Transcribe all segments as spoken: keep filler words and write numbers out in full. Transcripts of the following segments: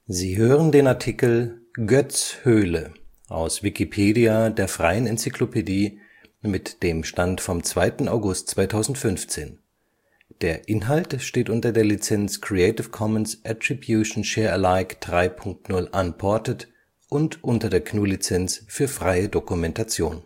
Sie hören den Artikel Goetz-Höhle, aus Wikipedia, der freien Enzyklopädie. Mit dem Stand vom Der Inhalt steht unter der Lizenz Creative Commons Attribution Share Alike drei Punkt null Unported und unter der GNU Lizenz für freie Dokumentation.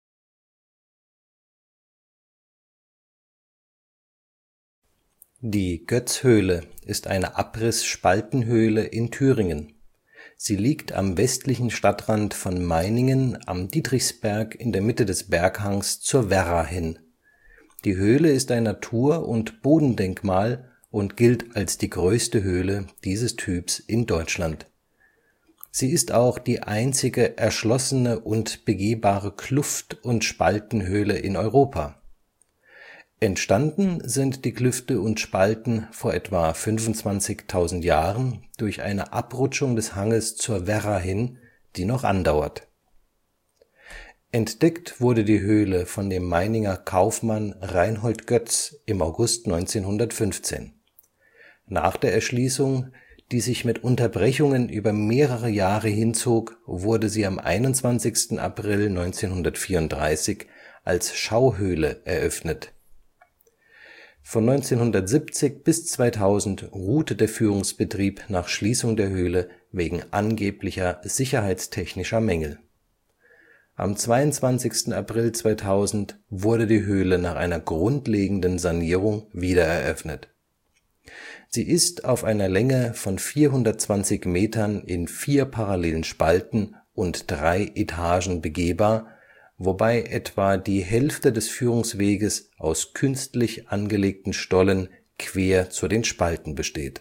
Die Goetz-Höhle ist eine Abriss-Spaltenhöhle in Thüringen. Sie liegt am westlichen Stadtrand von Meiningen am Dietrichsberg in der Mitte des Berghangs zur Werra hin. Die Höhle ist ein Natur - und Bodendenkmal und gilt als die größte Höhle dieses Typs in Deutschland. Sie ist auch die einzige erschlossene und begehbare Kluft - und Spaltenhöhle in Europa. Entstanden sind die Klüfte und Spalten vor etwa fünfundzwanzigtausend Jahren durch eine Abrutschung des Hanges zur Werra hin, die noch andauert. Entdeckt wurde die Höhle von dem Meininger Kaufmann Reinhold Goetz im August neunzehnhundertfünfzehn. Nach der Erschließung, die sich mit Unterbrechungen über mehrere Jahre hinzog, wurde sie am einundzwanzigsten April neunzehnhundertvierunddreißig als Schauhöhle eröffnet. Von neunzehnhundertsiebzig bis zweitausend ruhte der Führungsbetrieb nach Schließung der Höhle wegen angeblicher sicherheitstechnischer Mängel. Am zweiundzwanzigsten April zweitausend wurde die Höhle nach einer grundlegenden Sanierung wiedereröffnet. Sie ist auf einer Länge von vierhundertzwanzig Metern in vier parallelen Spalten und drei Etagen begehbar, wobei etwa die Hälfte des Führungsweges aus künstlich angelegten Stollen quer zu den Spalten besteht.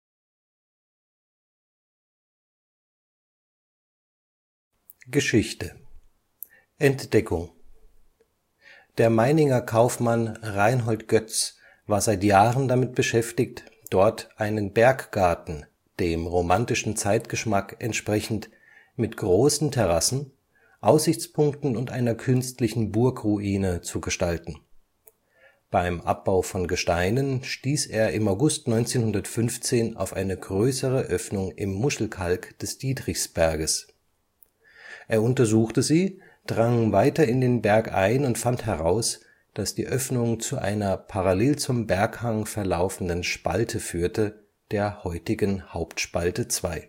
Geschichte. Entdeckung. Der Meininger Kaufmann Reinhold Goetz war seit Jahren damit beschäftigt, dort einen Berggarten, dem romantischen Zeitgeschmack entsprechend, mit großen Terrassen, Aussichtspunkten und einer künstlichen Burgruine zu gestalten. Beim Abbau von Gesteinen stieß er im August neunzehnhundertfünfzehn auf eine größere Öffnung im Muschelkalk des Dietrichsberges. Er untersuchte sie, drang weiter in den Berg ein und fand heraus, dass die Öffnung zu einer parallel zum Berghang verlaufenden Spalte führte, der heutigen Hauptspalte zwei.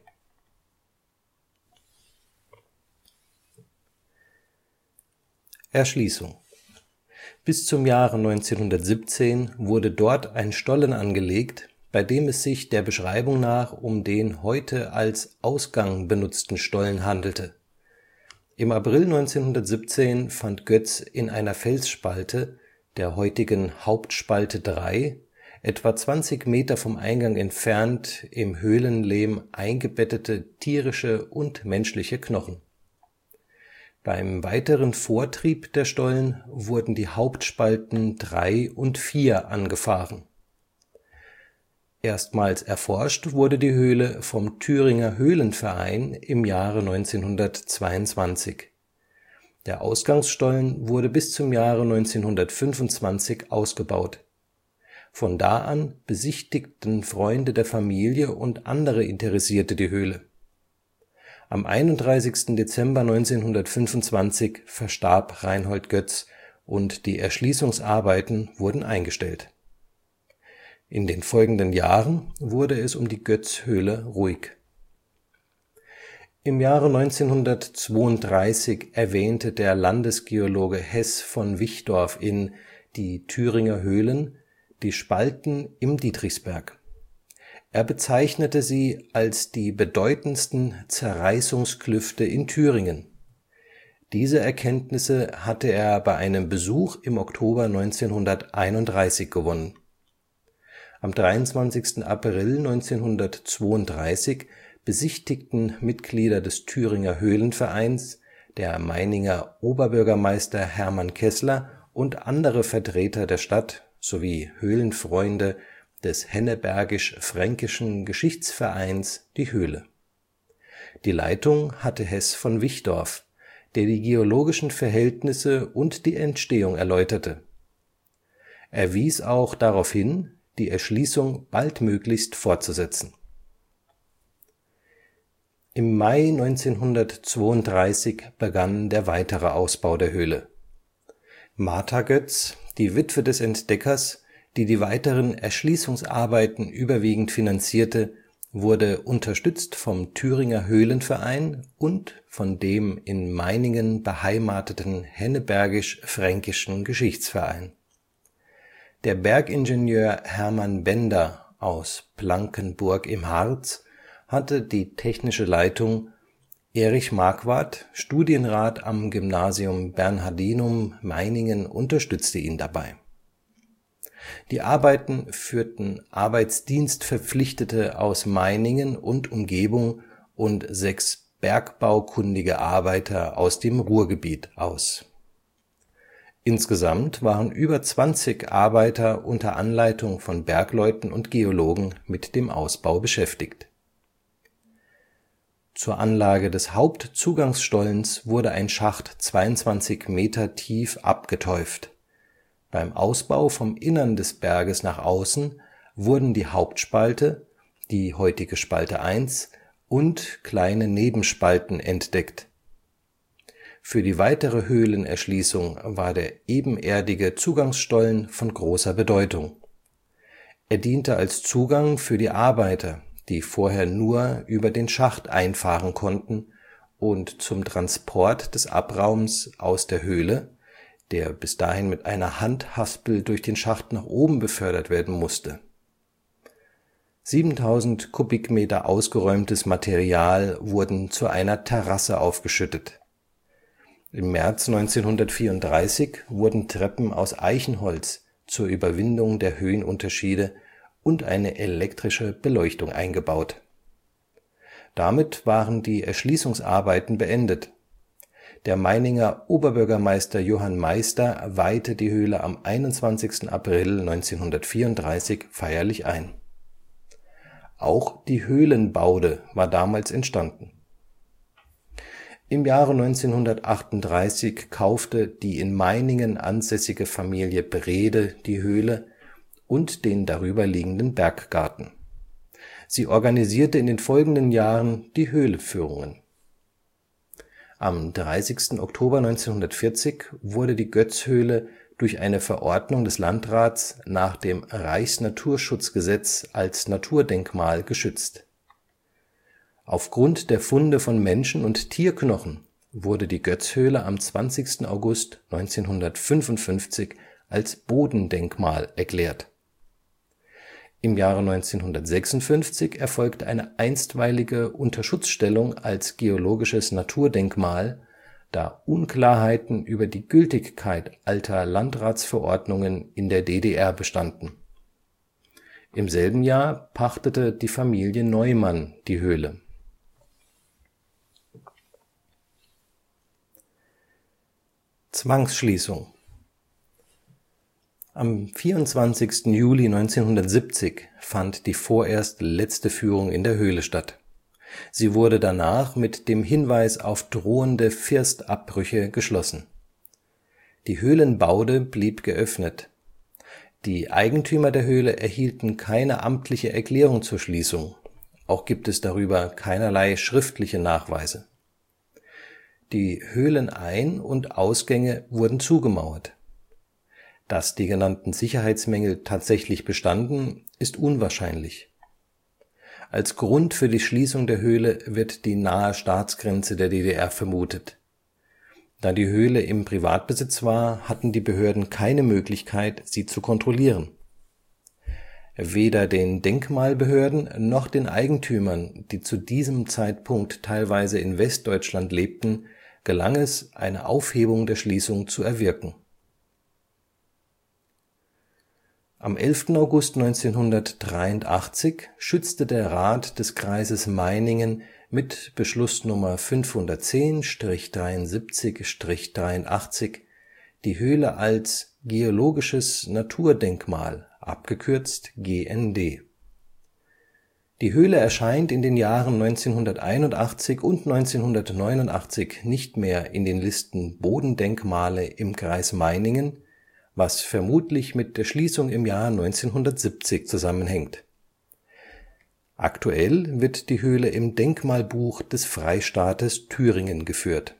Erschließung. Bis zum Jahre neunzehnhundertsiebzehn wurde dort ein Stollen angelegt, bei dem es sich der Beschreibung nach um den heute als Ausgang benutzten Stollen handelte. Im April neunzehnhundertsiebzehn fand Goetz in einer Felsspalte, der heutigen Hauptspalte drei, etwa zwanzig Meter vom Eingang entfernt im Höhlenlehm eingebettete tierische und menschliche Knochen. Beim weiteren Vortrieb der Stollen wurden die Hauptspalten drei und vier angefahren. Erstmals erforscht wurde die Höhle vom Thüringer Höhlenverein im Jahre neunzehnhundertzweiundzwanzig. Der Ausgangsstollen wurde bis zum Jahre neunzehnhundertfünfundzwanzig ausgebaut. Von da an besichtigten Freunde der Familie und andere Interessierte die Höhle. Am einunddreißigsten Dezember neunzehnhundertfünfundzwanzig verstarb Reinhold Goetz und die Erschließungsarbeiten wurden eingestellt. In den folgenden Jahren wurde es um die Goetz-Höhle ruhig. Im Jahre neunzehnhundertzweiunddreißig erwähnte der Landesgeologe Heß von Wichdorf in Die Thüringer Höhlen die Spalten im Dietrichsberg. Er bezeichnete sie als die bedeutendsten Zerreißungsklüfte in Thüringen. Diese Erkenntnisse hatte er bei einem Besuch im Oktober neunzehnhunderteinunddreißig gewonnen. Am dreiundzwanzigsten April neunzehnhundertzweiunddreißig besichtigten Mitglieder des Thüringer Höhlenvereins, der Meininger Oberbürgermeister Hermann Keßler und andere Vertreter der Stadt sowie Höhlenfreunde des Hennebergisch-Fränkischen Geschichtsvereins die Höhle. Die Leitung hatte Heß von Wichdorf, der die geologischen Verhältnisse und die Entstehung erläuterte. Er wies auch darauf hin, die Erschließung baldmöglichst fortzusetzen. Im Mai neunzehnhundertzweiunddreißig begann der weitere Ausbau der Höhle. Martha Goetz, die Witwe des Entdeckers, die die weiteren Erschließungsarbeiten überwiegend finanzierte, wurde unterstützt vom Thüringer Höhlenverein und von dem in Meiningen beheimateten Hennebergisch-Fränkischen Geschichtsverein. Der Bergingenieur Hermann Bender aus Blankenburg im Harz hatte die technische Leitung, Erich Marquardt, Studienrat am Gymnasium Bernhardinum Meiningen, unterstützte ihn dabei. Die Arbeiten führten Arbeitsdienstverpflichtete aus Meiningen und Umgebung und sechs bergbaukundige Arbeiter aus dem Ruhrgebiet aus. Insgesamt waren über zwanzig Arbeiter unter Anleitung von Bergleuten und Geologen mit dem Ausbau beschäftigt. Zur Anlage des Hauptzugangsstollens wurde ein Schacht zweiundzwanzig Meter tief abgeteuft. Beim Ausbau vom Innern des Berges nach außen wurden die Hauptspalte, die heutige Spalte eins, und kleine Nebenspalten entdeckt. Für die weitere Höhlenerschließung war der ebenerdige Zugangsstollen von großer Bedeutung. Er diente als Zugang für die Arbeiter, die vorher nur über den Schacht einfahren konnten, und zum Transport des Abraums aus der Höhle, der bis dahin mit einer Handhaspel durch den Schacht nach oben befördert werden musste. siebentausend Kubikmeter ausgeräumtes Material wurden zu einer Terrasse aufgeschüttet. Im März neunzehnhundertvierunddreißig wurden Treppen aus Eichenholz zur Überwindung der Höhenunterschiede und eine elektrische Beleuchtung eingebaut. Damit waren die Erschließungsarbeiten beendet. Der Meininger Oberbürgermeister Johann Meister weihte die Höhle am einundzwanzigsten April neunzehnhundertvierunddreißig feierlich ein. Auch die Höhlenbaude war damals entstanden. Im Jahre neunzehnhundertachtunddreißig kaufte die in Meiningen ansässige Familie Breede die Höhle und den darüber liegenden Berggarten. Sie organisierte in den folgenden Jahren die Höhleführungen. Am dreißigsten Oktober neunzehnhundertvierzig wurde die Goetz-Höhle durch eine Verordnung des Landrats nach dem Reichsnaturschutzgesetz als Naturdenkmal geschützt. Aufgrund der Funde von Menschen - und Tierknochen wurde die Goetz-Höhle am zwanzigsten August neunzehnhundertfünfundfünfzig als Bodendenkmal erklärt. Im Jahre neunzehnhundertsechsundfünfzig erfolgte eine einstweilige Unterschutzstellung als geologisches Naturdenkmal, da Unklarheiten über die Gültigkeit alter Landratsverordnungen in der D D R bestanden. Im selben Jahr pachtete die Familie Neumann die Höhle. Zwangsschließung. Am vierundzwanzigsten Juli neunzehnhundertsiebzig fand die vorerst letzte Führung in der Höhle statt. Sie wurde danach mit dem Hinweis auf drohende Firstabbrüche geschlossen. Die Höhlenbaude blieb geöffnet. Die Eigentümer der Höhle erhielten keine amtliche Erklärung zur Schließung, auch gibt es darüber keinerlei schriftliche Nachweise. Die Höhlenein- und Ausgänge wurden zugemauert. Dass die genannten Sicherheitsmängel tatsächlich bestanden, ist unwahrscheinlich. Als Grund für die Schließung der Höhle wird die nahe Staatsgrenze der D D R vermutet. Da die Höhle im Privatbesitz war, hatten die Behörden keine Möglichkeit, sie zu kontrollieren. Weder den Denkmalbehörden noch den Eigentümern, die zu diesem Zeitpunkt teilweise in Westdeutschland lebten, gelang es, eine Aufhebung der Schließung zu erwirken. Am elften August neunzehnhundertdreiundachtzig schützte der Rat des Kreises Meiningen mit Beschlussnummer fünfhundertzehn dreiundsiebzig dreiundachtzig die Höhle als Geologisches Naturdenkmal, abgekürzt G N D. Die Höhle erscheint in den Jahren neunzehnhunderteinundachtzig und neunzehnhundertneunundachtzig nicht mehr in den Listen Bodendenkmale im Kreis Meiningen, was vermutlich mit der Schließung im Jahr neunzehnhundertsiebzig zusammenhängt. Aktuell wird die Höhle im Denkmalbuch des Freistaates Thüringen geführt.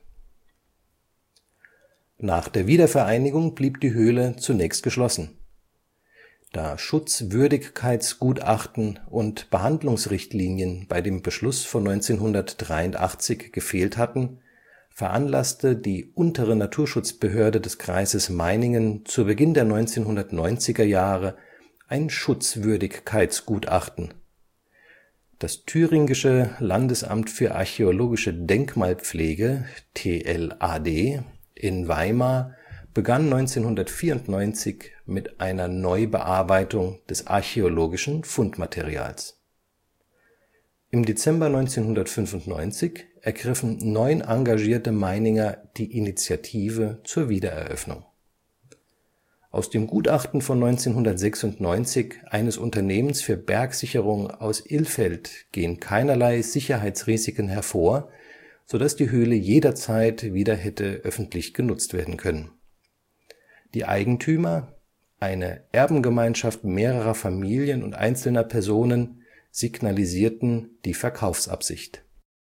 Nach der Wiedervereinigung blieb die Höhle zunächst geschlossen. Da Schutzwürdigkeitsgutachten und Behandlungsrichtlinien bei dem Beschluss von neunzehnhundertdreiundachtzig gefehlt hatten, veranlasste die Untere Naturschutzbehörde des Kreises Meiningen zu Beginn der neunzehnhundertneunziger Jahre ein Schutzwürdigkeitsgutachten. Das Thüringische Landesamt für archäologische Denkmalpflege (T L A D) in Weimar begann neunzehnhundertvierundneunzig mit einer Neubearbeitung des archäologischen Fundmaterials. Im Dezember neunzehnhundertfünfundneunzig ergriffen neun engagierte Meininger die Initiative zur Wiedereröffnung. Aus dem Gutachten von neunzehnhundertsechsundneunzig eines Unternehmens für Bergsicherung aus Ilfeld gehen keinerlei Sicherheitsrisiken hervor, so dass die Höhle jederzeit wieder hätte öffentlich genutzt werden können. Die Eigentümer, eine Erbengemeinschaft mehrerer Familien und einzelner Personen, signalisierten die Verkaufsabsicht.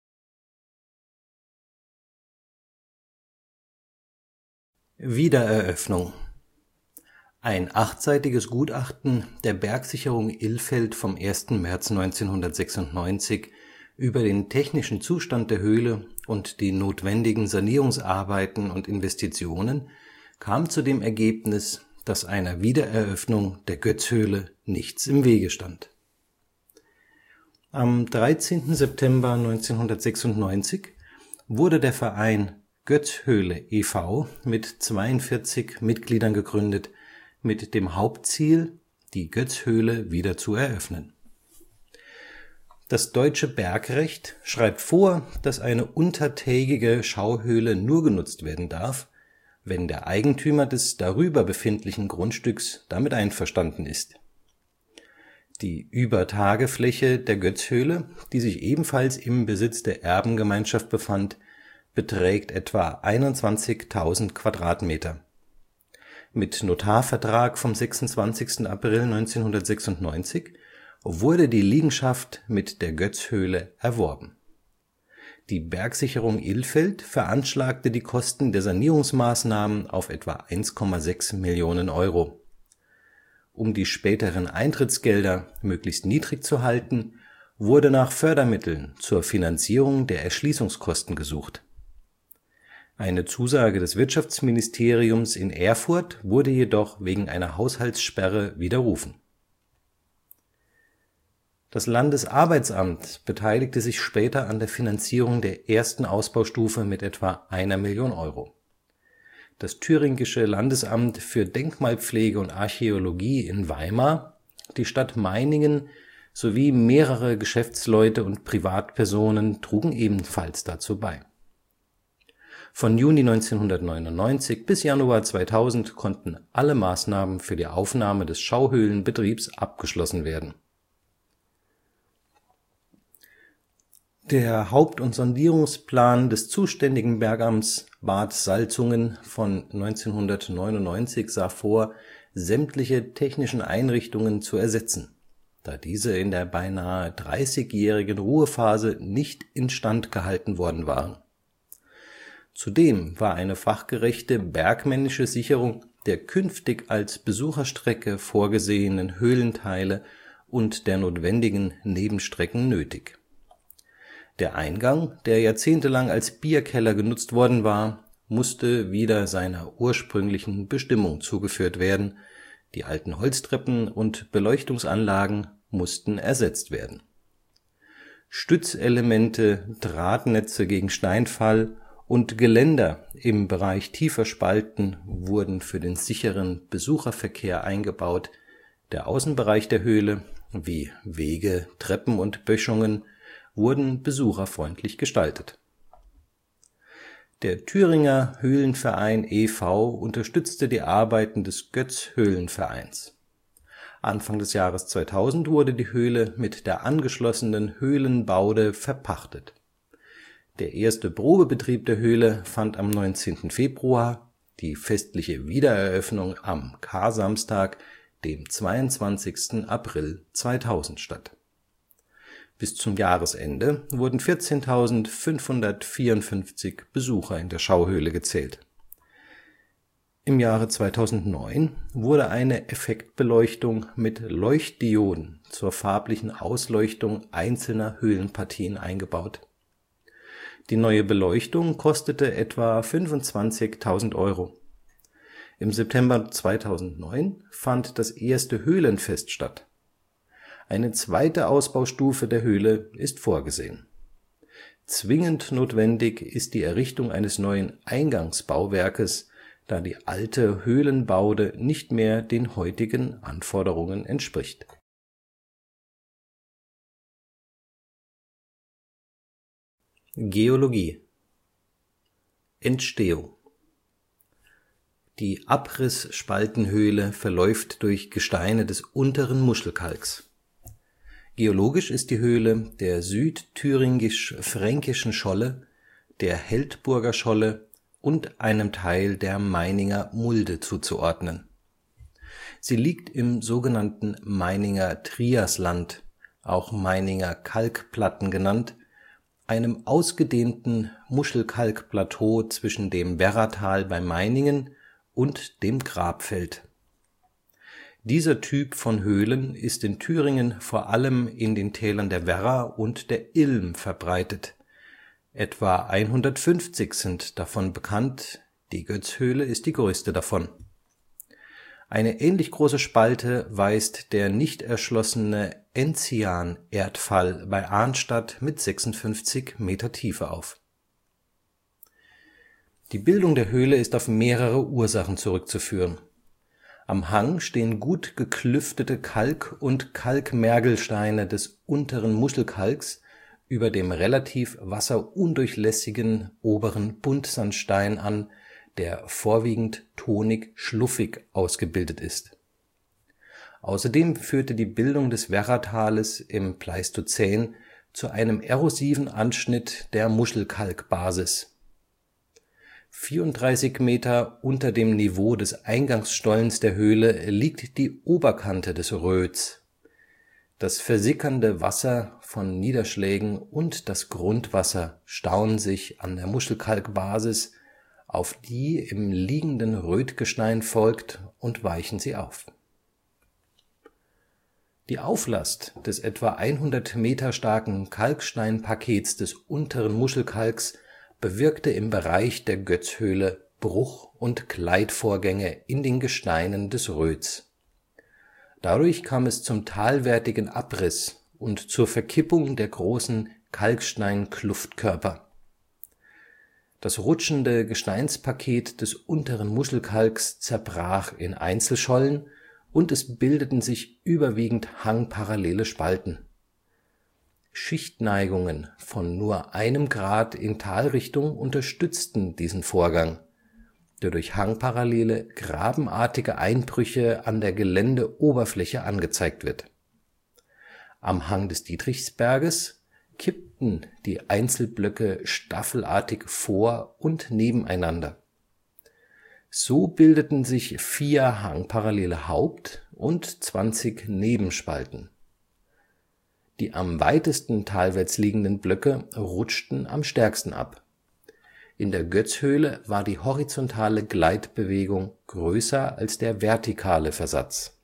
Wiedereröffnung. Ein achtseitiges Gutachten der Bergsicherung Ilfeld vom ersten März neunzehnhundertsechsundneunzig über den technischen Zustand der Höhle und die notwendigen Sanierungsarbeiten und Investitionen kam zu dem Ergebnis, dass einer Wiedereröffnung der Goetz-Höhle nichts im Wege stand. Am dreizehnten September neunzehnhundertsechsundneunzig wurde der Verein Goetz-Höhle e V mit zweiundvierzig Mitgliedern gegründet, mit dem Hauptziel, die Goetz-Höhle wieder zu eröffnen. Das deutsche Bergrecht schreibt vor, dass eine untertägige Schauhöhle nur genutzt werden darf, wenn der Eigentümer des darüber befindlichen Grundstücks damit einverstanden ist. Die Übertagefläche der Goetz-Höhle, die sich ebenfalls im Besitz der Erbengemeinschaft befand, beträgt etwa einundzwanzigtausend Quadratmeter. Mit Notarvertrag vom sechsundzwanzigsten April neunzehnhundertsechsundneunzig wurde die Liegenschaft mit der Goetz-Höhle erworben. Die Bergsicherung Ilfeld veranschlagte die Kosten der Sanierungsmaßnahmen auf etwa eins Komma sechs Millionen Euro. Um die späteren Eintrittsgelder möglichst niedrig zu halten, wurde nach Fördermitteln zur Finanzierung der Erschließungskosten gesucht. Eine Zusage des Wirtschaftsministeriums in Erfurt wurde jedoch wegen einer Haushaltssperre widerrufen. Das Landesarbeitsamt beteiligte sich später an der Finanzierung der ersten Ausbaustufe mit etwa einer Million Euro. Das Thüringische Landesamt für Denkmalpflege und Archäologie in Weimar, die Stadt Meiningen sowie mehrere Geschäftsleute und Privatpersonen trugen ebenfalls dazu bei. Von Juni neunzehnhundertneunundneunzig bis Januar zweitausend konnten alle Maßnahmen für die Aufnahme des Schauhöhlenbetriebs abgeschlossen werden. Der Haupt - und Sondierungsplan des zuständigen Bergamts Bad Salzungen von neunzehnhundertneunundneunzig sah vor, sämtliche technischen Einrichtungen zu ersetzen, da diese in der beinahe dreißigjährigen Ruhephase nicht instand gehalten worden waren. Zudem war eine fachgerechte bergmännische Sicherung der künftig als Besucherstrecke vorgesehenen Höhlenteile und der notwendigen Nebenstrecken nötig. Der Eingang, der jahrzehntelang als Bierkeller genutzt worden war, musste wieder seiner ursprünglichen Bestimmung zugeführt werden, die alten Holztreppen und Beleuchtungsanlagen mussten ersetzt werden. Stützelemente, Drahtnetze gegen Steinfall und Geländer im Bereich tiefer Spalten wurden für den sicheren Besucherverkehr eingebaut, der Außenbereich der Höhle, wie Wege, Treppen und Böschungen, wurden besucherfreundlich gestaltet. Der Thüringer Höhlenverein e V unterstützte die Arbeiten des Goetz-Höhlenvereins. Anfang des Jahres zweitausend wurde die Höhle mit der angeschlossenen Höhlenbaude verpachtet. Der erste Probebetrieb der Höhle fand am neunzehnten Februar, die festliche Wiedereröffnung am Karsamstag, dem zweiundzwanzigsten April zweitausend statt. Bis zum Jahresende wurden vierzehntausendfünfhundertvierundfünfzig Besucher in der Schauhöhle gezählt. Im Jahre zweitausendneun wurde eine Effektbeleuchtung mit Leuchtdioden zur farblichen Ausleuchtung einzelner Höhlenpartien eingebaut. Die neue Beleuchtung kostete etwa fünfundzwanzigtausend Euro. Im September zweitausendneun fand das erste Höhlenfest statt. Eine zweite Ausbaustufe der Höhle ist vorgesehen. Zwingend notwendig ist die Errichtung eines neuen Eingangsbauwerkes, da die alte Höhlenbaude nicht mehr den heutigen Anforderungen entspricht. Geologie. Entstehung. Die Abrissspaltenhöhle verläuft durch Gesteine des Unteren Muschelkalks. Geologisch ist die Höhle der südthüringisch-fränkischen Scholle, der Heldburger Scholle und einem Teil der Meininger Mulde zuzuordnen. Sie liegt im sogenannten Meininger Triasland, auch Meininger Kalkplatten genannt, einem ausgedehnten Muschelkalkplateau zwischen dem Werratal bei Meiningen und dem Grabfeld. Dieser Typ von Höhlen ist in Thüringen vor allem in den Tälern der Werra und der Ilm verbreitet. Etwa hundertfünfzig sind davon bekannt, die Goetz-Höhle ist die größte davon. Eine ähnlich große Spalte weist der nicht erschlossene Enzian-Erdfall bei Arnstadt mit sechsundfünfzig Meter Tiefe auf. Die Bildung der Höhle ist auf mehrere Ursachen zurückzuführen. Am Hang stehen gut geklüftete Kalk- und Kalkmergelsteine des Unteren Muschelkalks über dem relativ wasserundurchlässigen oberen Buntsandstein an, der vorwiegend tonig-schluffig ausgebildet ist. Außerdem führte die Bildung des Werratales im Pleistozän zu einem erosiven Anschnitt der Muschelkalkbasis. vierunddreißig Meter unter dem Niveau des Eingangsstollens der Höhle liegt die Oberkante des Röts. Das versickernde Wasser von Niederschlägen und das Grundwasser stauen sich an der Muschelkalkbasis, auf die im liegenden Rötgestein folgt, und weichen sie auf. Die Auflast des etwa hundert Meter starken Kalksteinpakets des Unteren Muschelkalks bewirkte im Bereich der Goetz-Höhle Bruch- und Gleitvorgänge in den Gesteinen des Röts. Dadurch kam es zum talwärtigen Abriss und zur Verkippung der großen Kalksteinkluftkörper. Das rutschende Gesteinspaket des Unteren Muschelkalks zerbrach in Einzelschollen und es bildeten sich überwiegend hangparallele Spalten. Schichtneigungen von nur einem Grad in Talrichtung unterstützten diesen Vorgang, der durch hangparallele, grabenartige Einbrüche an der Geländeoberfläche angezeigt wird. Am Hang des Dietrichsberges kippten die Einzelblöcke staffelartig vor und nebeneinander. So bildeten sich vier hangparallele Haupt- und zwanzig Nebenspalten. Die am weitesten talwärts liegenden Blöcke rutschten am stärksten ab. In der Goetz-Höhle war die horizontale Gleitbewegung größer als der vertikale Versatz.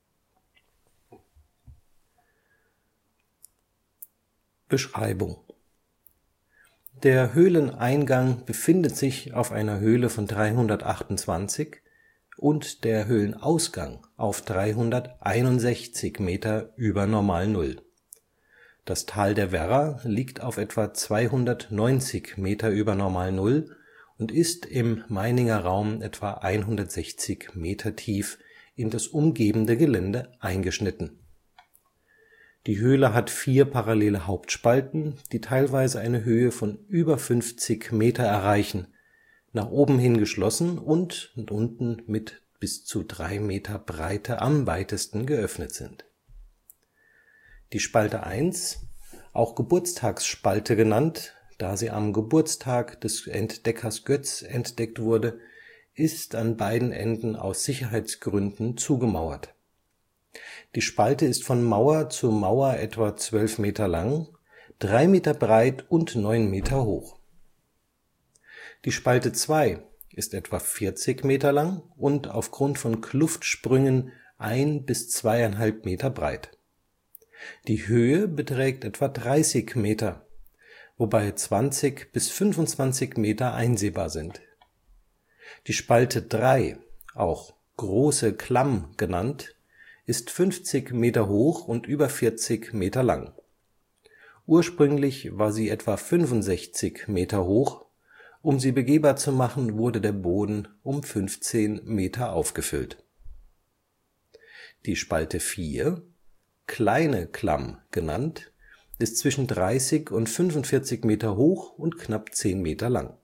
Beschreibung: Der Höhleneingang befindet sich auf einer Höhe von dreihundertachtundzwanzig und der Höhlenausgang auf dreihunderteinundsechzig Meter über Normalnull. Das Tal der Werra liegt auf etwa zweihundertneunzig Meter über Normalnull und ist im Meininger Raum etwa hundertsechzig Meter tief in das umgebende Gelände eingeschnitten. Die Höhle hat vier parallele Hauptspalten, die teilweise eine Höhe von über fünfzig Meter erreichen, nach oben hin geschlossen und unten mit bis zu drei Meter Breite am weitesten geöffnet sind. Die Spalte eins, auch Geburtstagsspalte genannt, da sie am Geburtstag des Entdeckers Goetz entdeckt wurde, ist an beiden Enden aus Sicherheitsgründen zugemauert. Die Spalte ist von Mauer zu Mauer etwa zwölf Meter lang, drei Meter breit und neun Meter hoch. Die Spalte zwei ist etwa vierzig Meter lang und aufgrund von Kluftsprüngen ein bis zweieinhalb Meter breit. Die Höhe beträgt etwa dreißig Meter, wobei zwanzig bis fünfundzwanzig Meter einsehbar sind. Die Spalte drei, auch Große Klamm genannt, ist fünfzig Meter hoch und über vierzig Meter lang. Ursprünglich war sie etwa fünfundsechzig Meter hoch, um sie begehbar zu machen, wurde der Boden um fünfzehn Meter aufgefüllt. Die Spalte vier, Kleine Klamm genannt, ist zwischen dreißig und fünfundvierzig Meter hoch und knapp zehn Meter lang.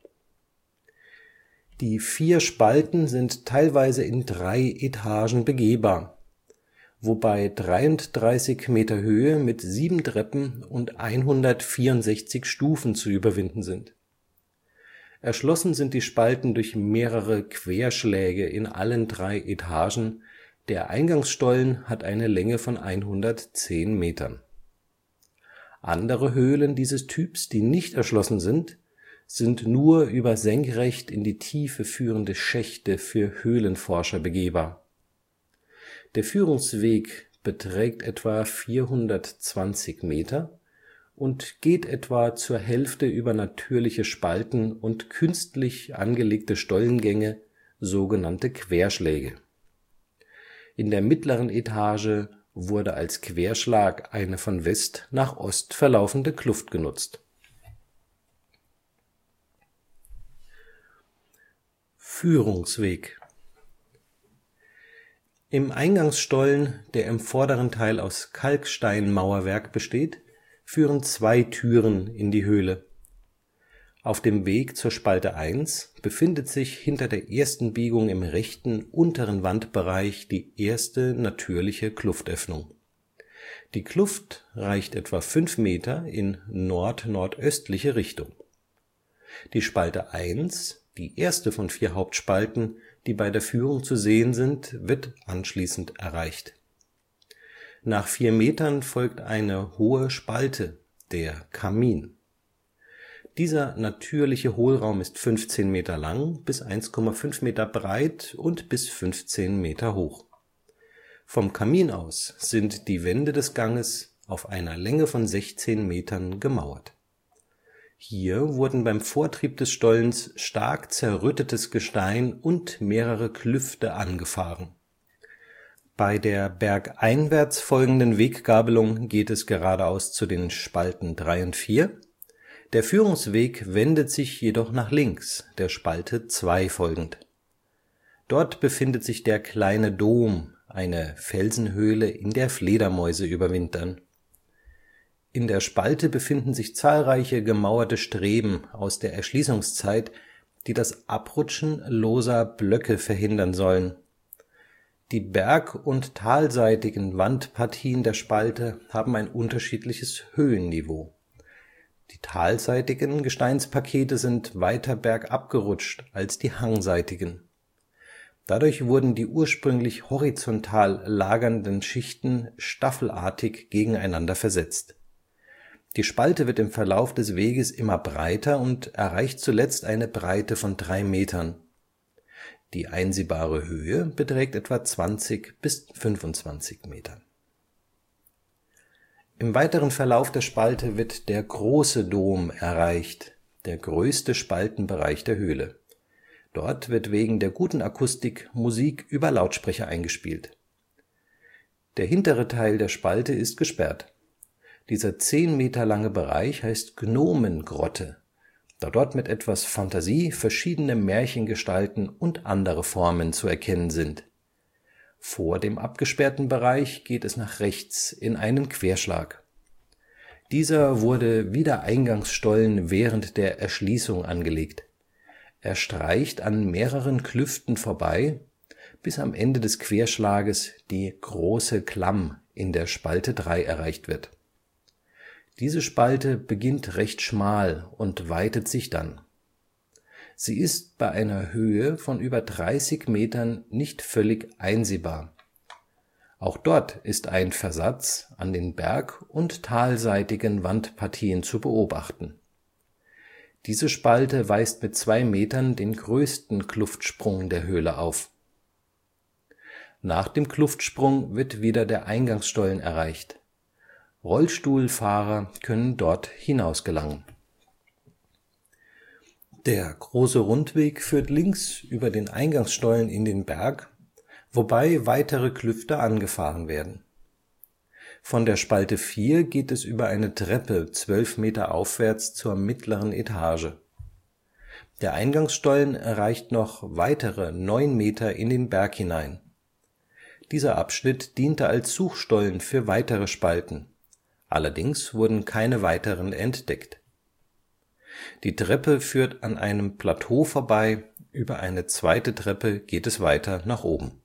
Die vier Spalten sind teilweise in drei Etagen begehbar, wobei dreiunddreißig Meter Höhe mit sieben Treppen und hundertvierundsechzig Stufen zu überwinden sind. Erschlossen sind die Spalten durch mehrere Querschläge in allen drei Etagen, der Eingangsstollen hat eine Länge von hundertzehn Metern. Andere Höhlen dieses Typs, die nicht erschlossen sind, sind nur über senkrecht in die Tiefe führende Schächte für Höhlenforscher begehbar. Der Führungsweg beträgt etwa vierhundertzwanzig Meter und geht etwa zur Hälfte über natürliche Spalten und künstlich angelegte Stollengänge, sogenannte Querschläge. In der mittleren Etage wurde als Querschlag eine von West nach Ost verlaufende Kluft genutzt. Führungsweg. Im Eingangsstollen, der im vorderen Teil aus Kalksteinmauerwerk besteht, führen zwei Türen in die Höhle. Auf dem Weg zur Spalte eins befindet sich hinter der ersten Biegung im rechten unteren Wandbereich die erste natürliche Kluftöffnung. Die Kluft reicht etwa fünf Meter in nord-nordöstliche Richtung. Die Spalte eins, die erste von vier Hauptspalten, die bei der Führung zu sehen sind, wird anschließend erreicht. Nach vier Metern folgt eine hohe Spalte, der Kamin. Dieser natürliche Hohlraum ist fünfzehn Meter lang bis eins Komma fünf Meter breit und bis fünfzehn Meter hoch. Vom Kamin aus sind die Wände des Ganges auf einer Länge von sechzehn Metern gemauert. Hier wurden beim Vortrieb des Stollens stark zerrüttetes Gestein und mehrere Klüfte angefahren. Bei der bergeinwärts folgenden Weggabelung geht es geradeaus zu den Spalten drei und vier. Der Führungsweg wendet sich jedoch nach links, der Spalte zwei folgend. Dort befindet sich der Kleine Dom, eine Felsenhöhle, in der Fledermäuse überwintern. In der Spalte befinden sich zahlreiche gemauerte Streben aus der Erschließungszeit, die das Abrutschen loser Blöcke verhindern sollen. Die berg - und talseitigen Wandpartien der Spalte haben ein unterschiedliches Höhenniveau. Die talseitigen Gesteinspakete sind weiter bergab gerutscht als die hangseitigen. Dadurch wurden die ursprünglich horizontal lagernden Schichten staffelartig gegeneinander versetzt. Die Spalte wird im Verlauf des Weges immer breiter und erreicht zuletzt eine Breite von drei Metern. Die einsehbare Höhe beträgt etwa zwanzig bis fünfundzwanzig Meter. Im weiteren Verlauf der Spalte wird der Große Dom erreicht, der größte Spaltenbereich der Höhle. Dort wird wegen der guten Akustik Musik über Lautsprecher eingespielt. Der hintere Teil der Spalte ist gesperrt. Dieser zehn Meter lange Bereich heißt Gnomengrotte, da dort mit etwas Fantasie verschiedene Märchengestalten und andere Formen zu erkennen sind. Vor dem abgesperrten Bereich geht es nach rechts in einen Querschlag. Dieser wurde wie der Eingangsstollen während der Erschließung angelegt. Er streicht an mehreren Klüften vorbei, bis am Ende des Querschlages die Große Klamm in der Spalte drei erreicht wird. Diese Spalte beginnt recht schmal und weitet sich dann. Sie ist bei einer Höhe von über dreißig Metern nicht völlig einsehbar. Auch dort ist ein Versatz an den berg - und talseitigen Wandpartien zu beobachten. Diese Spalte weist mit zwei Metern den größten Kluftsprung der Höhle auf. Nach dem Kluftsprung wird wieder der Eingangsstollen erreicht. Rollstuhlfahrer können dort hinaus gelangen. Der große Rundweg führt links über den Eingangsstollen in den Berg, wobei weitere Klüfte angefahren werden. Von der Spalte vier geht es über eine Treppe zwölf Meter aufwärts zur mittleren Etage. Der Eingangsstollen reicht noch weitere neun Meter in den Berg hinein. Dieser Abschnitt diente als Suchstollen für weitere Spalten, allerdings wurden keine weiteren entdeckt. Die Treppe führt an einem Plateau vorbei, über eine zweite Treppe geht es weiter nach oben.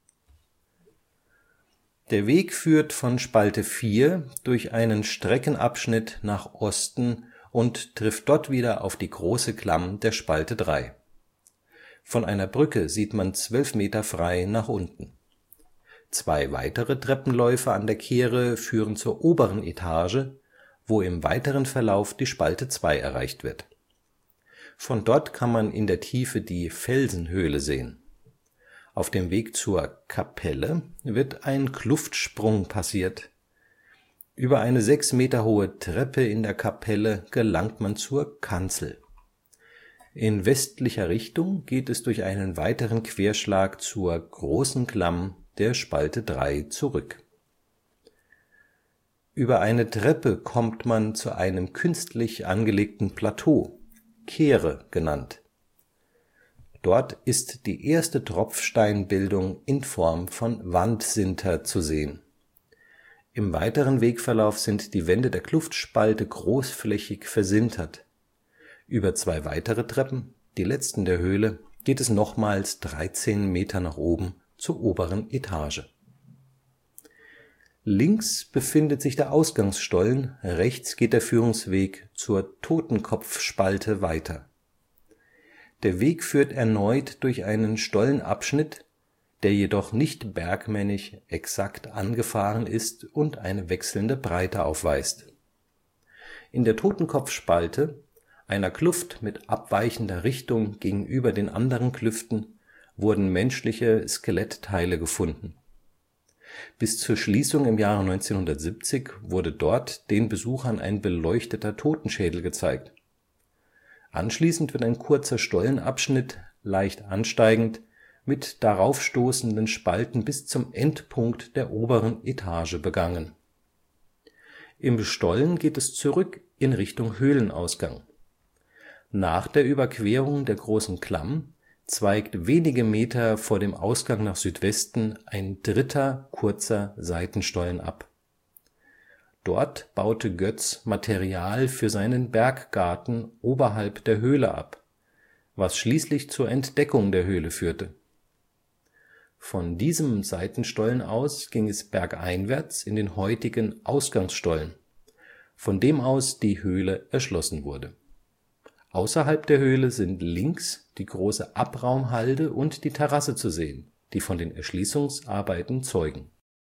Der Weg führt von Spalte vier durch einen Streckenabschnitt nach Osten und trifft dort wieder auf die große Klamm der Spalte drei. Von einer Brücke sieht man zwölf Meter frei nach unten. Zwei weitere Treppenläufe an der Kehre führen zur oberen Etage, wo im weiteren Verlauf die Spalte zwei erreicht wird. Von dort kann man in der Tiefe die Felsenhöhle sehen. Auf dem Weg zur Kapelle wird ein Kluftsprung passiert. Über eine sechs Meter hohe Treppe in der Kapelle gelangt man zur Kanzel. In westlicher Richtung geht es durch einen weiteren Querschlag zur großen Klamm der Spalte drei zurück. Über eine Treppe kommt man zu einem künstlich angelegten Plateau, Kehre genannt. Dort ist die erste Tropfsteinbildung in Form von Wandsinter zu sehen. Im weiteren Wegverlauf sind die Wände der Kluftspalte großflächig versintert. Über zwei weitere Treppen, die letzten der Höhle, geht es nochmals dreizehn Meter nach oben zur oberen Etage. Links befindet sich der Ausgangsstollen, rechts geht der Führungsweg zur Totenkopfspalte weiter. Der Weg führt erneut durch einen Stollenabschnitt, der jedoch nicht bergmännisch exakt angefahren ist und eine wechselnde Breite aufweist. In der Totenkopfspalte, einer Kluft mit abweichender Richtung gegenüber den anderen Klüften, wurden menschliche Skelettteile gefunden. Bis zur Schließung im Jahre neunzehnhundertsiebzig wurde dort den Besuchern ein beleuchteter Totenschädel gezeigt. Anschließend wird ein kurzer Stollenabschnitt, leicht ansteigend, mit darauf stoßenden Spalten bis zum Endpunkt der oberen Etage begangen. Im Stollen geht es zurück in Richtung Höhlenausgang. Nach der Überquerung der großen Klamm zweigt wenige Meter vor dem Ausgang nach Südwesten ein dritter kurzer Seitenstollen ab. Dort baute Goetz Material für seinen Berggarten oberhalb der Höhle ab, was schließlich zur Entdeckung der Höhle führte. Von diesem Seitenstollen aus ging es bergeinwärts in den heutigen Ausgangsstollen, von dem aus die Höhle erschlossen wurde. Außerhalb der Höhle sind links die große Abraumhalde und die Terrasse zu sehen, die von den Erschließungsarbeiten zeugen.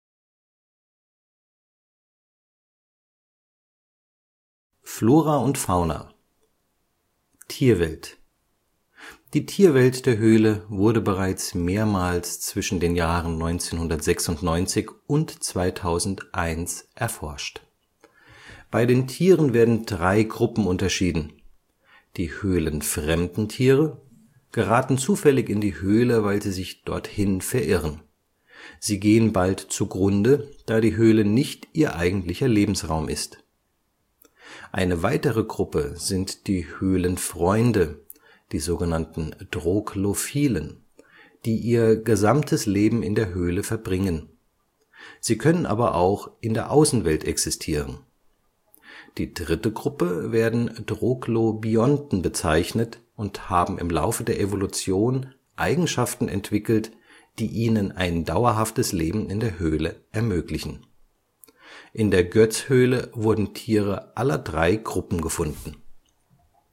Flora und Fauna. Tierwelt. Die Tierwelt der Höhle wurde bereits mehrmals zwischen den Jahren neunzehnhundertsechsundneunzig und zweitausendeins erforscht. Bei den Tieren werden drei Gruppen unterschieden. Die höhlenfremden Tiere geraten zufällig in die Höhle, weil sie sich dorthin verirren. Sie gehen bald zugrunde, da die Höhle nicht ihr eigentlicher Lebensraum ist. Eine weitere Gruppe sind die Höhlenfreunde, die sogenannten Troglophilen, die ihr gesamtes Leben in der Höhle verbringen. Sie können aber auch in der Außenwelt existieren. Die dritte Gruppe werden Troglobionten bezeichnet und haben im Laufe der Evolution Eigenschaften entwickelt, die ihnen ein dauerhaftes Leben in der Höhle ermöglichen. In der Goetz-Höhle wurden Tiere aller drei Gruppen gefunden.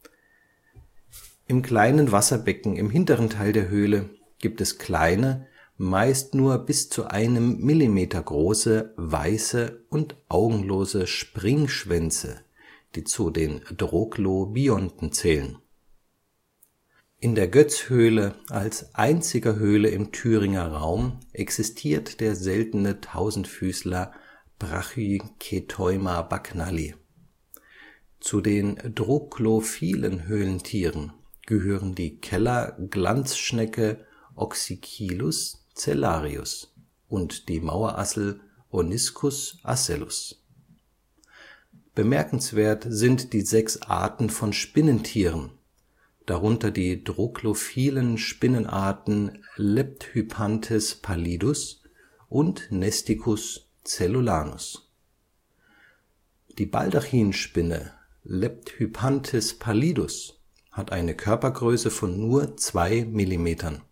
Im kleinen Wasserbecken im hinteren Teil der Höhle gibt es kleine, meist nur bis zu einem Millimeter große, weiße und augenlose Springschwänze, die zu den Troglobionten zählen. In der Goetz-Höhle als einziger Höhle im Thüringer Raum existiert der seltene Tausendfüßler Brachychaeteuma bagnalli. Zu den troglophilen Höhlentieren gehören die Keller-Glanzschnecke Oxychilus cellarius und die Mauerassel Oniscus asellus. Bemerkenswert sind die sechs Arten von Spinnentieren, darunter die troglophilen Spinnenarten Lepthyphantes pallidus und Nesticus cellulanus. Die Baldachinspinne Lepthyphantes pallidus hat eine Körpergröße von nur zwei Millimetern.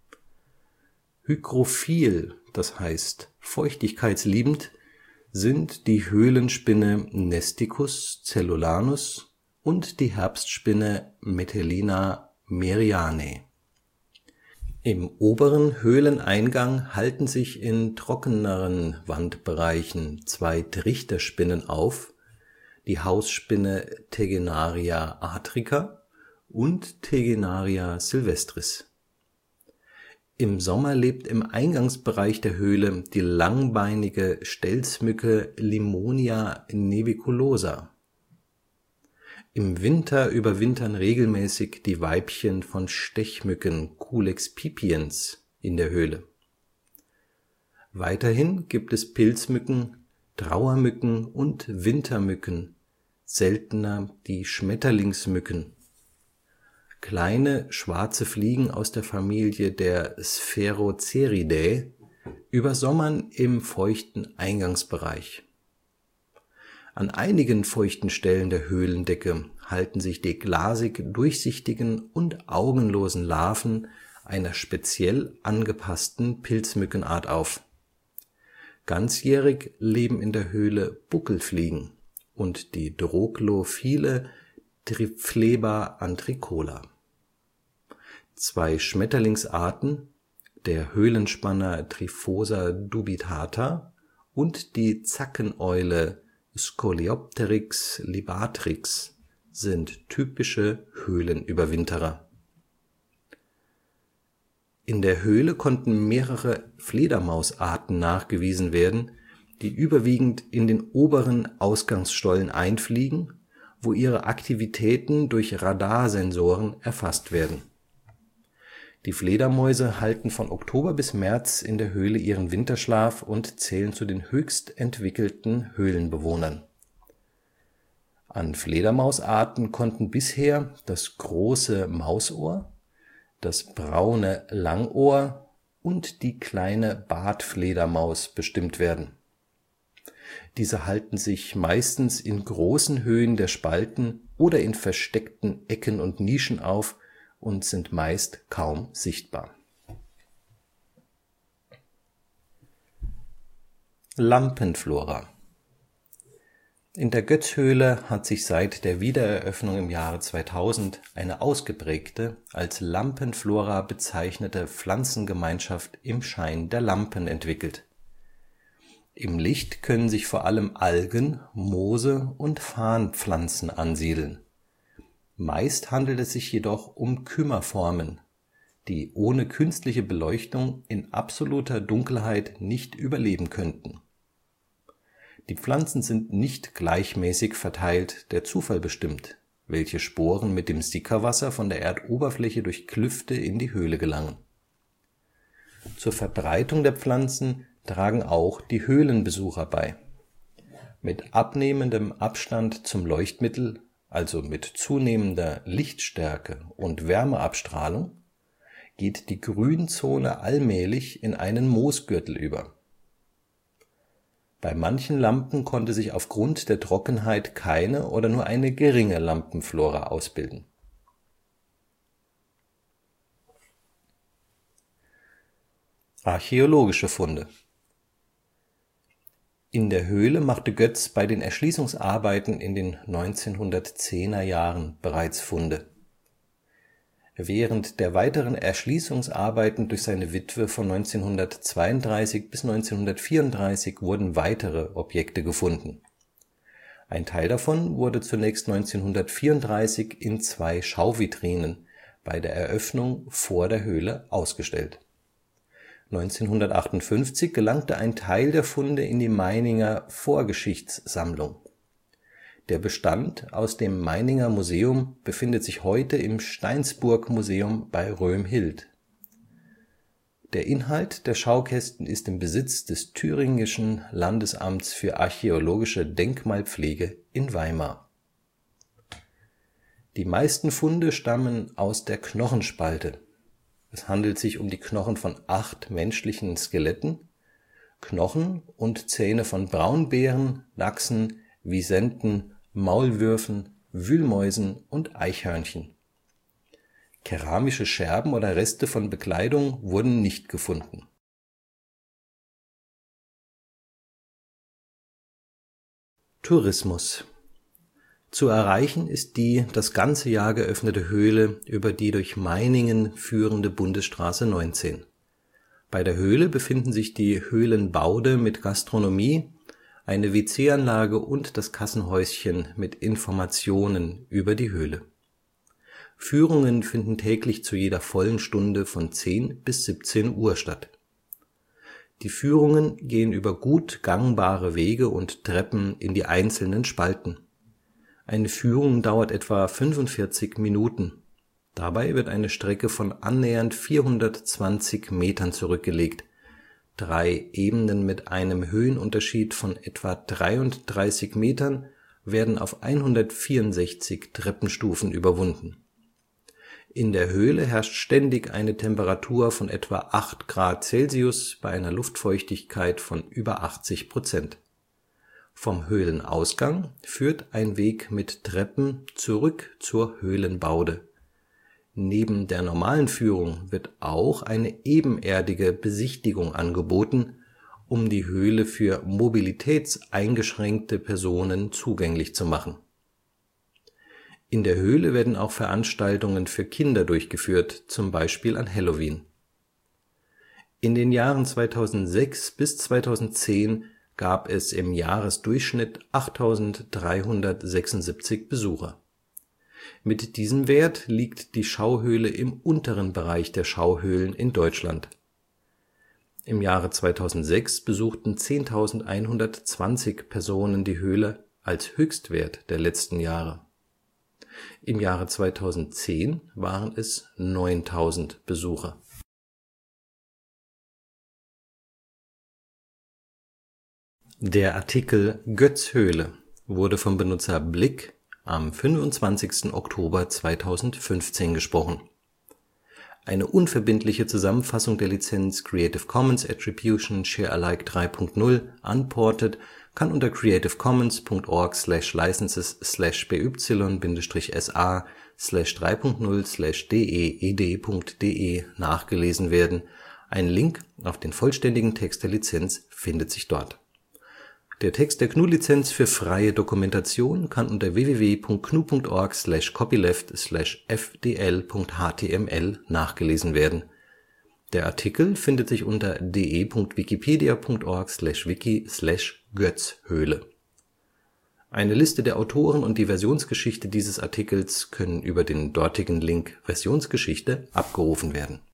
Hygrophil, das heißt feuchtigkeitsliebend, sind die Höhlenspinne Nesticus cellulanus und die Herbstspinne Metellina merianae. Im oberen Höhleneingang halten sich in trockeneren Wandbereichen zwei Trichterspinnen auf, die Hausspinne Tegenaria atrica und Tegenaria sylvestris. Im Sommer lebt im Eingangsbereich der Höhle die langbeinige Stelzmücke Limonia naeviculosa. Im Winter überwintern regelmäßig die Weibchen von Stechmücken Culex pipiens in der Höhle. Weiterhin gibt es Pilzmücken, Trauermücken und Wintermücken, seltener die Schmetterlingsmücken. Kleine schwarze Fliegen aus der Familie der Sphaeroceridae übersommern im feuchten Eingangsbereich. An einigen feuchten Stellen der Höhlendecke halten sich die glasig durchsichtigen und augenlosen Larven einer speziell angepassten Pilzmückenart auf. Ganzjährig leben in der Höhle Buckelfliegen und die troglophile Triphleba antricola. Zwei Schmetterlingsarten, der Höhlenspanner Triphosa dubitata und die Zackeneule Scoliopteryx libatrix, sind typische Höhlenüberwinterer. In der Höhle konnten mehrere Fledermausarten nachgewiesen werden, die überwiegend in den oberen Ausgangsstollen einfliegen, wo ihre Aktivitäten durch Radarsensoren erfasst werden. Die Fledermäuse halten von Oktober bis März in der Höhle ihren Winterschlaf und zählen zu den höchst entwickelten Höhlenbewohnern. An Fledermausarten konnten bisher das Große Mausohr, das Braune Langohr und die Kleine Bartfledermaus bestimmt werden. Diese halten sich meistens in großen Höhen der Spalten oder in versteckten Ecken und Nischen auf und sind meist kaum sichtbar. Lampenflora. In der Goetz-Höhle hat sich seit der Wiedereröffnung im Jahre zweitausend eine ausgeprägte, als Lampenflora bezeichnete Pflanzengemeinschaft im Schein der Lampen entwickelt. Im Licht können sich vor allem Algen, Moose und Farnpflanzen ansiedeln. Meist handelt es sich jedoch um Kümmerformen, die ohne künstliche Beleuchtung in absoluter Dunkelheit nicht überleben könnten. Die Pflanzen sind nicht gleichmäßig verteilt, der Zufall bestimmt, welche Sporen mit dem Sickerwasser von der Erdoberfläche durch Klüfte in die Höhle gelangen. Zur Verbreitung der Pflanzen tragen auch die Höhlenbesucher bei. Mit abnehmendem Abstand zum Leuchtmittel, also mit zunehmender Lichtstärke und Wärmeabstrahlung, geht die Grünzone allmählich in einen Moosgürtel über. Bei manchen Lampen konnte sich aufgrund der Trockenheit keine oder nur eine geringe Lampenflora ausbilden. Archäologische Funde. In der Höhle machte Goetz bei den Erschließungsarbeiten in den neunzehnhundertzehner Jahren bereits Funde. Während der weiteren Erschließungsarbeiten durch seine Witwe von neunzehnhundertzweiunddreißig bis neunzehnhundertvierunddreißig wurden weitere Objekte gefunden. Ein Teil davon wurde zunächst neunzehnhundertvierunddreißig in zwei Schauvitrinen bei der Eröffnung vor der Höhle ausgestellt. neunzehnhundertachtundfünfzig gelangte ein Teil der Funde in die Meininger Vorgeschichtssammlung. Der Bestand aus dem Meininger Museum befindet sich heute im Steinsburg-Museum bei Römhild. Der Inhalt der Schaukästen ist im Besitz des Thüringischen Landesamts für Archäologische Denkmalpflege in Weimar. Die meisten Funde stammen aus der Knochenspalte. Es handelt sich um die Knochen von acht menschlichen Skeletten, Knochen und Zähne von Braunbären, Dachsen, Wisenten, Maulwürfen, Wühlmäusen und Eichhörnchen. Keramische Scherben oder Reste von Bekleidung wurden nicht gefunden. Tourismus. Zu erreichen ist die das ganze Jahr geöffnete Höhle über die durch Meiningen führende Bundesstraße neunzehn. Bei der Höhle befinden sich die Höhlenbaude mit Gastronomie, eine W C-Anlage und das Kassenhäuschen mit Informationen über die Höhle. Führungen finden täglich zu jeder vollen Stunde von zehn bis siebzehn Uhr statt. Die Führungen gehen über gut gangbare Wege und Treppen in die einzelnen Spalten. Eine Führung dauert etwa fünfundvierzig Minuten. Dabei wird eine Strecke von annähernd vierhundertzwanzig Metern zurückgelegt. Drei Ebenen mit einem Höhenunterschied von etwa dreiunddreißig Metern werden auf hundertvierundsechzig Treppenstufen überwunden. In der Höhle herrscht ständig eine Temperatur von etwa acht Grad Celsius bei einer Luftfeuchtigkeit von über achtzig Prozent. Vom Höhlenausgang führt ein Weg mit Treppen zurück zur Höhlenbaude. Neben der normalen Führung wird auch eine ebenerdige Besichtigung angeboten, um die Höhle für mobilitätseingeschränkte Personen zugänglich zu machen. In der Höhle werden auch Veranstaltungen für Kinder durchgeführt, zum Beispiel an Halloween. In den Jahren zweitausendsechs bis zweitausendzehn gab es im Jahresdurchschnitt achttausenddreihundertsechsundsiebzig Besucher. Mit diesem Wert liegt die Schauhöhle im unteren Bereich der Schauhöhlen in Deutschland. Im Jahre zweitausendsechs besuchten zehntausendeinhundertzwanzig Personen die Höhle als Höchstwert der letzten Jahre. Im Jahre zweitausendzehn waren es neuntausend Besucher. Der Artikel Goetz-Höhle wurde vom Benutzer Blick am fünfundzwanzigsten Oktober zweitausendfünfzehn gesprochen. Eine unverbindliche Zusammenfassung der Lizenz Creative Commons Attribution Share Alike drei Punkt null Unported kann unter creative commons punkt org slash licenses slash b y s a slash drei Punkt null slash d e e d punkt d e nachgelesen werden. Ein Link auf den vollständigen Text der Lizenz findet sich dort. Der Text der G N U-Lizenz für freie Dokumentation kann unter w w w punkt g n u punkt org slash copyleft slash f d l punkt h t m l nachgelesen werden. Der Artikel findet sich unter d e punkt wikipedia punkt org slash wiki slash Goetz-Höhle. Eine Liste der Autoren und die Versionsgeschichte dieses Artikels können über den dortigen Link Versionsgeschichte abgerufen werden